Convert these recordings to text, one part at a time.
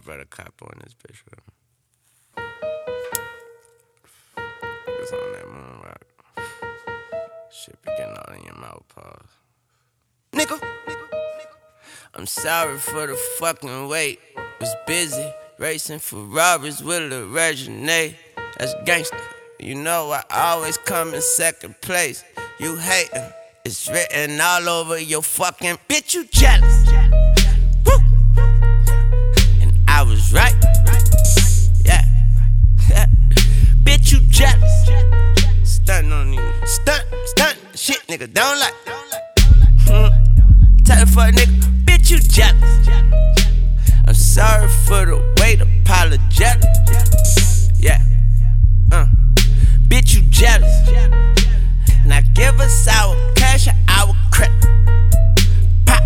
brother Capo in this bitch with him. It's on that moon rock. Shit be getting all in your mouth, pause. Nigga, I'm sorry for the fucking wait. Was busy racing Ferraris with a Reginae. That's gangsta. You know I always come in second place. You hatin', it's written all over your fucking bitch. You jealous. Woo. And I was right. Yeah. Bitch, you jealous. Stuntin' on you. Stunt. Shit, nigga, don't like. Tell the fuck nigga, bitch, you jealous. I'm sorry for the wait, apologetic. Yeah. Bitch, you jealous. Now give us our cash or our credit. Pop.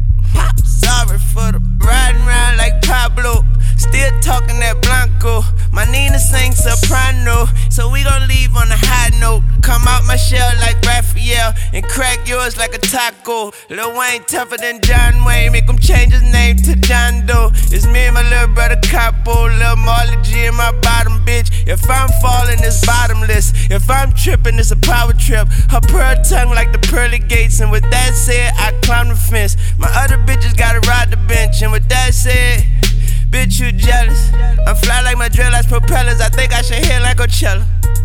Sorry for the riding around like Pablo. Still talking that Blanco. My Nina sing soprano. So we gon' leave on a high note. Come out my shell like Raphael and crack yours like a taco. Lil Wayne tougher than John Wayne. Make him change his name to John Doe. It's me and my little brother Capo. Lil Marley G in my bottom bitch. If I'm falling, it's bottomless. If I'm tripping, it's a power trip. Her pearl tongue like the pearly gates. And with that said, I climb the fence. My other bitches gotta ride the bench. And with that said, bitch, you jealous. I'm fly like my dreadlocks propellers. I think I should hit like Coachella.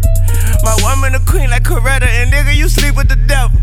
My woman a queen like Coretta. And nigga, you sleep with the devil.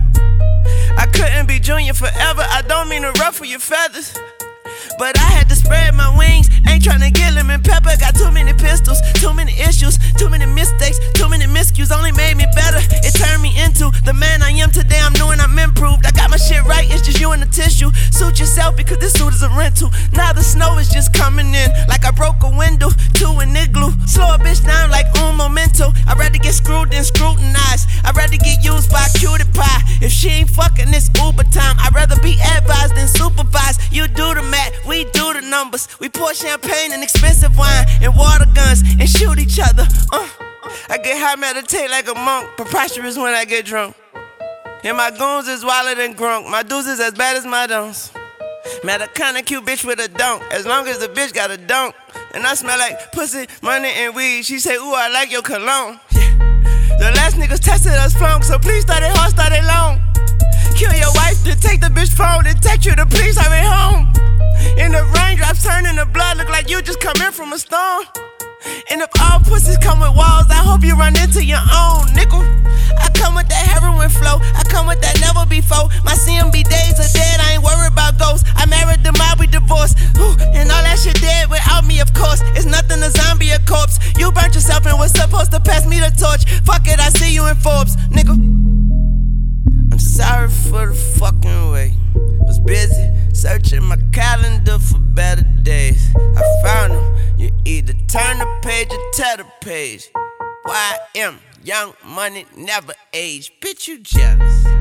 I couldn't be Junior forever. I don't mean to ruffle your feathers, but I had to spread my wings. Ain't tryna get lemon pepper. Got too many pistols, too many issues, too many mistakes, too many miscues. Only made me better. It turned me into the man I am today. I'm knowing I'm improved. I got my shit right. It's just you and the tissue. Suit yourself because this suit is a rental. Now the snow is just coming in like I broke a window to an igloo. Slow a bitch down like un momento. I'd rather get screwed than scrutinized. I'd rather get used by a cutie pie. If she ain't fucking, it's Uber time. I'd rather be advised than supervised. You do the math, we do the numbers. We pour champagne and expensive wine and water guns and shoot each other. I get high, meditate like a monk. Preposterous when I get drunk. And my goons is wilder than Grunk. My dudes is as bad as my don'ts. Met a kinda cute bitch with a dunk. As long as the bitch got a dunk. And I smell like pussy, money, and weed. She say, ooh, I like your cologne. The last niggas tested us flunk, so please start it hard, start it long. Kill your wife, then take the bitch phone and text you to please hurry home. And the raindrops turning to blood, look like you just come in from a storm. And if all pussies come with walls, I hope you run into your own, nickel. I come with that heroin flow, I come with that never before. My CMB days are dead, I ain't worried about ghosts. I married the mob, we divorced. Ooh, and all that shit dead without me, of course. It's nothing, a zombie, a corpse. You burnt yourself and was supposed to pass me the torch. Fuck it, I see you in Forbes, nigga. I'm sorry for the fucking wait. Was busy searching my calendar for better days. I found them. You either turn the page or tear the page. YM, young money, never age. Bitch, you jealous.